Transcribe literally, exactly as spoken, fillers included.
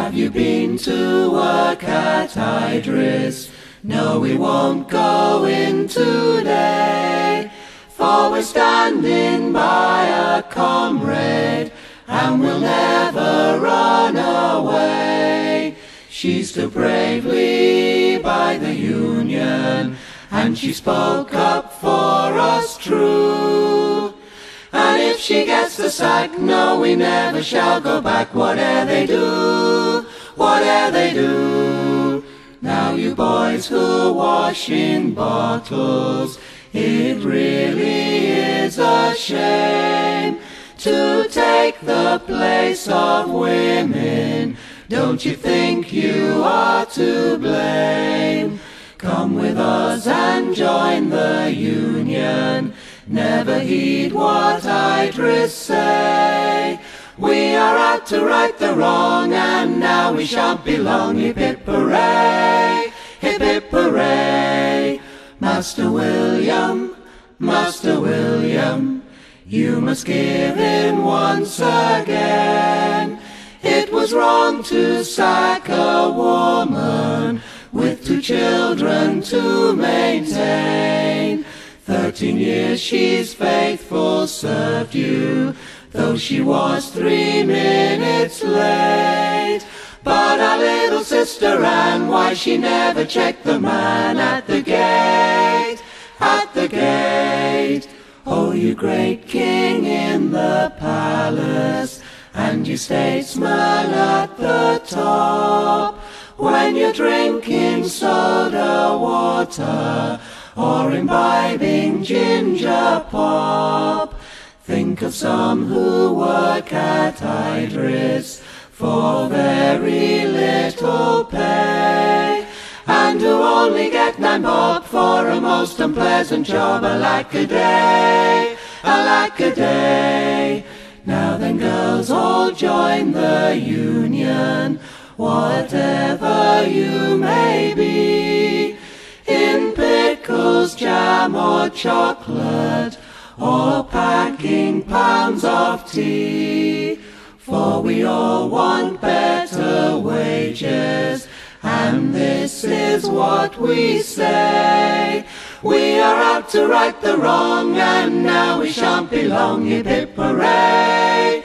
Have you been to work at Idris? No, we won't go in today, for we're standing by a comrade, and we'll never run away. She stood bravely by the Union, and she spoke up for us true. And if she gets the sack, no, we never shall go back, whatever they do, whatever they do. Now you boys who wash in bottles, it really is a shame to take the place of women. Don't you think you are to blame? Come with us and join the Union, never heed what Idris say. We are out to right the wrong, and now we shan't be long. Hip hip hooray, hip hip hooray. Master William, Master William, you must give in once again. It was wrong to sack a woman with two children to maintain. Thirteen years she's faithful served you, though she was three minutes late. But our little sister Anne, why she never checked the man at the gate, at the gate. Oh, you great king in the palace, and you statesman at the top, when you're drinking soda water or imbibing ginger pop, think of some who work at Idris for very little pay, and who only get nine bob for a most unpleasant job. Alack-a-day, alack-a-day. Now then, girls, all join the Union, whatever you may be, in pickles, jam or chocolate, or packing pounds of tea. For we all want better wages, and this is what we say. We are out to right the wrong, and now we shan't be long. Hip hip hooray,